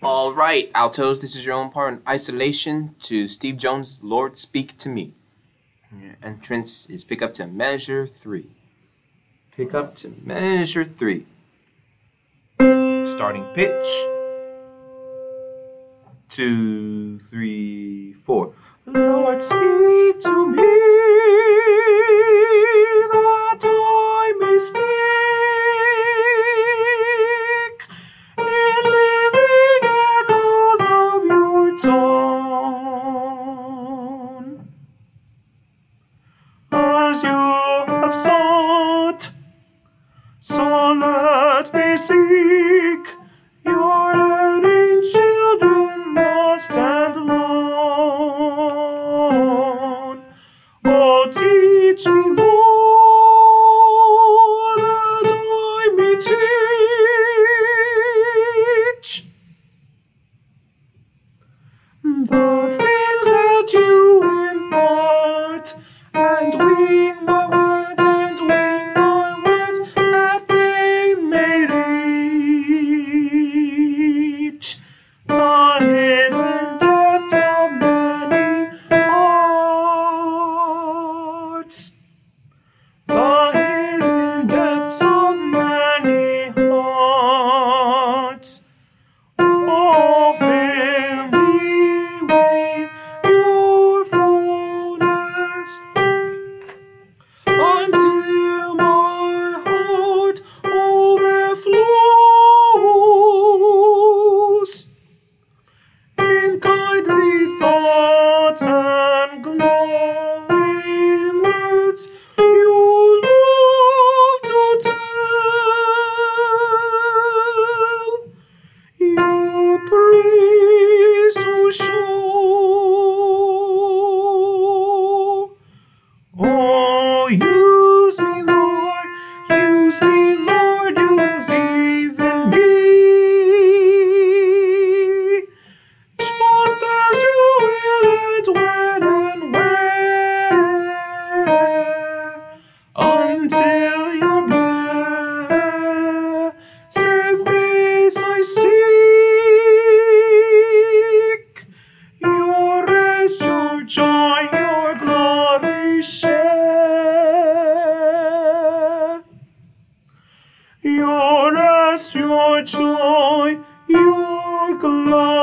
All right, Altos, this is your own part in isolation to Steve Jones' Lord Speak to Me. Your entrance is pick up to measure 3. Pick up to measure 3. Starting pitch. 2, 3, 4. Lord, speak to me that I may speak in living echoes of your tone. As you have sought, so let me seek. Your erring children must stand alone. Oh, teach me, Lord, that I may teach the things that you impart, and wing my words, that they may reach the hidden depths of many hearts. The hidden depths of many hearts. Oh, fill me with your fullness until my heart overflows in kindly thoughts and glowing words you love to tell, your praise to show. Oh, use me, Lord, use even me, just as you will and when and where, until your blessed face I seek, your rest, your joy, your glory share. Your rest, your joy, your glory.